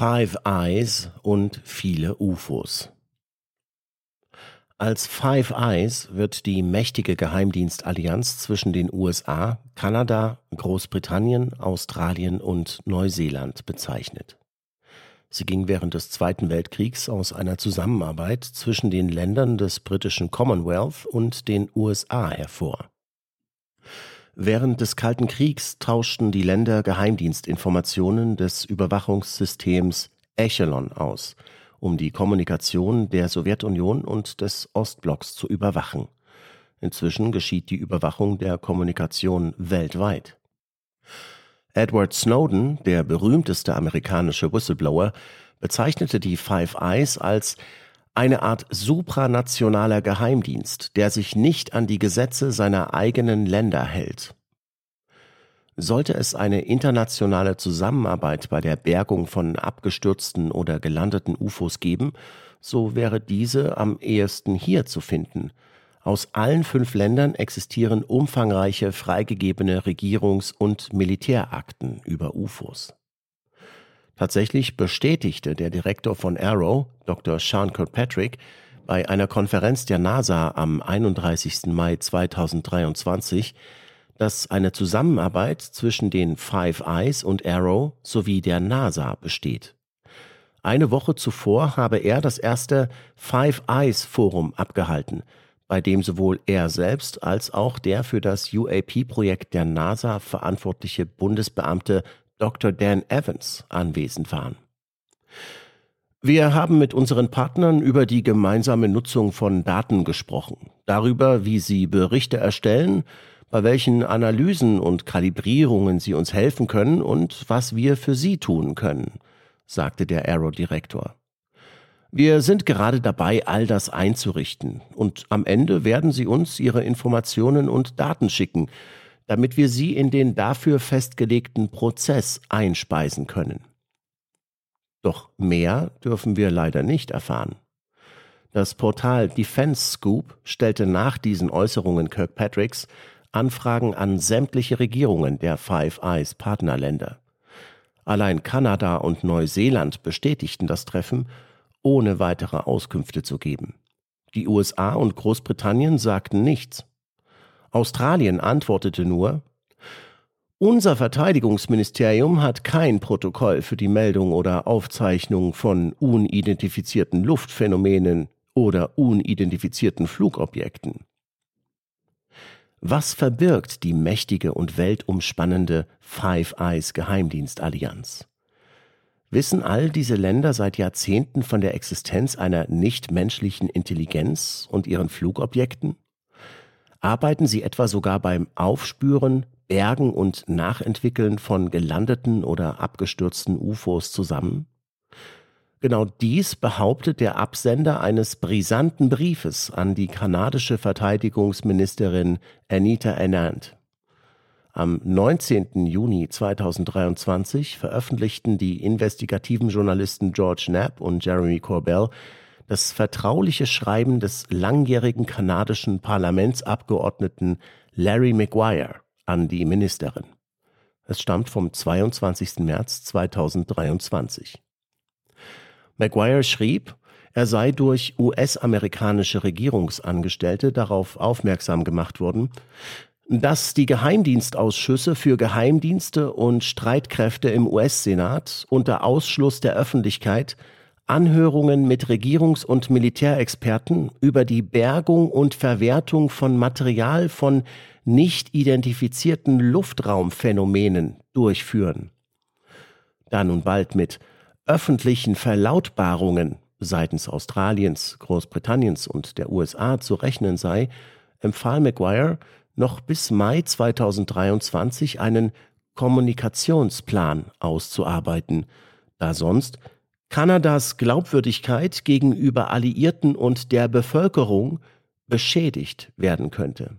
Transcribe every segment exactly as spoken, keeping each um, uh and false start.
Five Eyes und viele U F Os. Als Five Eyes wird die mächtige Geheimdienstallianz zwischen den U S A, Kanada, Großbritannien, Australien und Neuseeland bezeichnet. Sie ging während des Zweiten Weltkriegs aus einer Zusammenarbeit zwischen den Ländern des britischen Commonwealth und den U S A hervor. Während des Kalten Kriegs tauschten die Länder Geheimdienstinformationen des Überwachungssystems Echelon aus, um die Kommunikation der Sowjetunion und des Ostblocks zu überwachen. Inzwischen geschieht die Überwachung der Kommunikation weltweit. Edward Snowden, der berühmteste amerikanische Whistleblower, bezeichnete die Five Eyes als eine Art supranationaler Geheimdienst, der sich nicht an die Gesetze seiner eigenen Länder hält. Sollte es eine internationale Zusammenarbeit bei der Bergung von abgestürzten oder gelandeten U F Os geben, so wäre diese am ehesten hier zu finden. Aus allen fünf Ländern existieren umfangreiche freigegebene Regierungs- und Militärakten über U F Os. Tatsächlich bestätigte der Direktor von AARO, Doktor Sean Kirkpatrick, bei einer Konferenz der NASA am einunddreißigsten Mai zweitausenddreiundzwanzig, dass eine Zusammenarbeit zwischen den Five Eyes und AARO sowie der NASA besteht. Eine Woche zuvor habe er das erste Five Eyes Forum abgehalten, bei dem sowohl er selbst als auch der für das U A P-Projekt der NASA verantwortliche Bundesbeamte Doktor Dan Evans anwesend waren. Wir haben mit unseren Partnern über die gemeinsame Nutzung von Daten gesprochen, darüber, wie sie Berichte erstellen, bei welchen Analysen und Kalibrierungen sie uns helfen können und was wir für sie tun können, sagte der AARO-Direktor. Wir sind gerade dabei, all das einzurichten, und am Ende werden sie uns ihre Informationen und Daten schicken, damit wir sie in den dafür festgelegten Prozess einspeisen können. Doch mehr dürfen wir leider nicht erfahren. Das Portal Defense Scoop stellte nach diesen Äußerungen Kirkpatricks Anfragen an sämtliche Regierungen der Five Eyes Partnerländer. Allein Kanada und Neuseeland bestätigten das Treffen, ohne weitere Auskünfte zu geben. Die U S A und Großbritannien sagten nichts. Australien antwortete nur: Unser Verteidigungsministerium hat kein Protokoll für die Meldung oder Aufzeichnung von unidentifizierten Luftphänomenen oder unidentifizierten Flugobjekten. Was verbirgt die mächtige und weltumspannende Five Eyes Geheimdienstallianz? Wissen all diese Länder seit Jahrzehnten von der Existenz einer nichtmenschlichen Intelligenz und ihren Flugobjekten? Arbeiten sie etwa sogar beim Aufspüren, Bergen und Nachentwickeln von gelandeten oder abgestürzten U F Os zusammen? Genau dies behauptet der Absender eines brisanten Briefes an die kanadische Verteidigungsministerin Anita Anand. Am neunzehnten Juni zweitausenddreiundzwanzig veröffentlichten die investigativen Journalisten George Knapp und Jeremy Corbell das vertrauliche Schreiben des langjährigen kanadischen Parlamentsabgeordneten Larry Maguire an die Ministerin. Es stammt vom zweiundzwanzigsten März zweitausenddreiundzwanzig. Maguire schrieb, er sei durch U S-amerikanische Regierungsangestellte darauf aufmerksam gemacht worden, dass die Geheimdienstausschüsse für Geheimdienste und Streitkräfte im U S-Senat unter Ausschluss der Öffentlichkeit Anhörungen mit Regierungs- und Militärexperten über die Bergung und Verwertung von Material von nicht identifizierten Luftraumphänomenen durchführen. Da nun bald mit öffentlichen Verlautbarungen seitens Australiens, Großbritanniens und der U S A zu rechnen sei, empfahl Maguire, noch bis Mai zweitausenddreiundzwanzig einen Kommunikationsplan auszuarbeiten, da sonst Kanadas Glaubwürdigkeit gegenüber Alliierten und der Bevölkerung beschädigt werden könnte.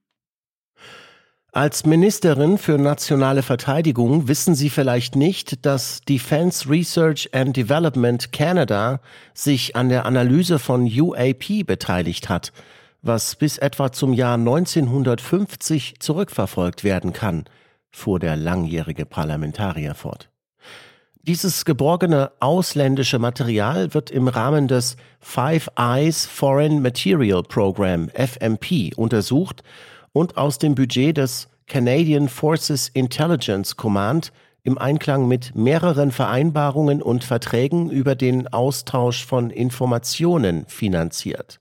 Als Ministerin für nationale Verteidigung wissen Sie vielleicht nicht, dass Defense Research and Development Canada sich an der Analyse von U A P beteiligt hat, was bis etwa zum Jahr neunzehnhundertfünfzig zurückverfolgt werden kann, fuhr der langjährige Parlamentarier fort. Dieses geborgene ausländische Material wird im Rahmen des Five Eyes Foreign Material Program F M P untersucht und aus dem Budget des Canadian Forces Intelligence Command im Einklang mit mehreren Vereinbarungen und Verträgen über den Austausch von Informationen finanziert.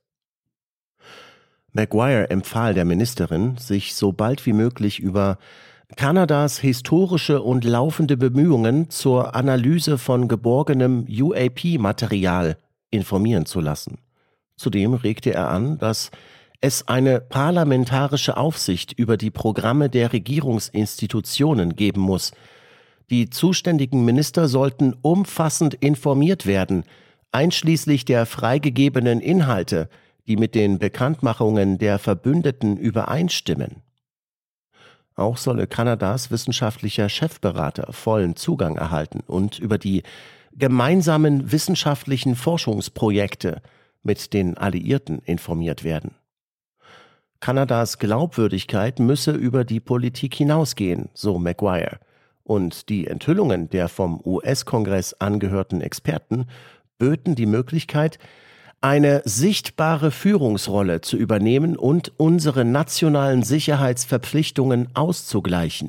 Maguire empfahl der Ministerin, sich so bald wie möglich über Kanadas historische und laufende Bemühungen zur Analyse von geborgenem U A P-Material informieren zu lassen. Zudem regte er an, dass es eine parlamentarische Aufsicht über die Programme der Regierungsinstitutionen geben muss. Die zuständigen Minister sollten umfassend informiert werden, einschließlich der freigegebenen Inhalte, die mit den Bekanntmachungen der Verbündeten übereinstimmen. Auch solle Kanadas wissenschaftlicher Chefberater vollen Zugang erhalten und über die gemeinsamen wissenschaftlichen Forschungsprojekte mit den Alliierten informiert werden. Kanadas Glaubwürdigkeit müsse über die Politik hinausgehen, so Maguire, und die Enthüllungen der vom U S-Kongress angehörten Experten böten die Möglichkeit, eine sichtbare Führungsrolle zu übernehmen und unsere nationalen Sicherheitsverpflichtungen auszugleichen.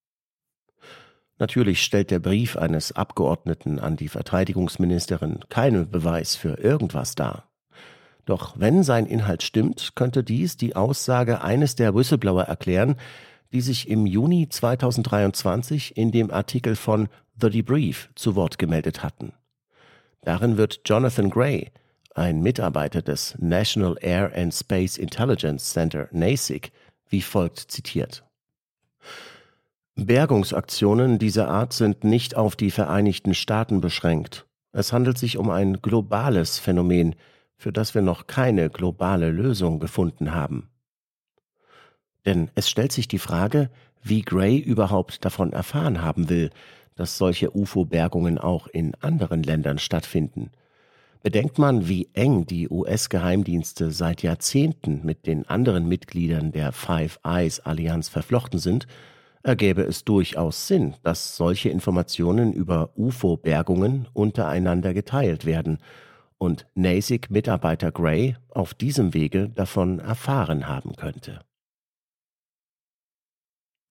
Natürlich stellt der Brief eines Abgeordneten an die Verteidigungsministerin keinen Beweis für irgendwas dar. Doch wenn sein Inhalt stimmt, könnte dies die Aussage eines der Whistleblower erklären, die sich im Juni zweitausenddreiundzwanzig in dem Artikel von The Debrief zu Wort gemeldet hatten. Darin wird Jonathan Gray, ein Mitarbeiter des National Air and Space Intelligence Center NASIC, wie folgt zitiert. Bergungsaktionen dieser Art sind nicht auf die Vereinigten Staaten beschränkt. Es handelt sich um ein globales Phänomen, für das wir noch keine globale Lösung gefunden haben. Denn es stellt sich die Frage, wie Gray überhaupt davon erfahren haben will, dass solche U F O-Bergungen auch in anderen Ländern stattfinden. Bedenkt man, wie eng die U S-Geheimdienste seit Jahrzehnten mit den anderen Mitgliedern der Five Eyes-Allianz verflochten sind, ergäbe es durchaus Sinn, dass solche Informationen über U F O-Bergungen untereinander geteilt werden und NASIC-Mitarbeiter Gray auf diesem Wege davon erfahren haben könnte.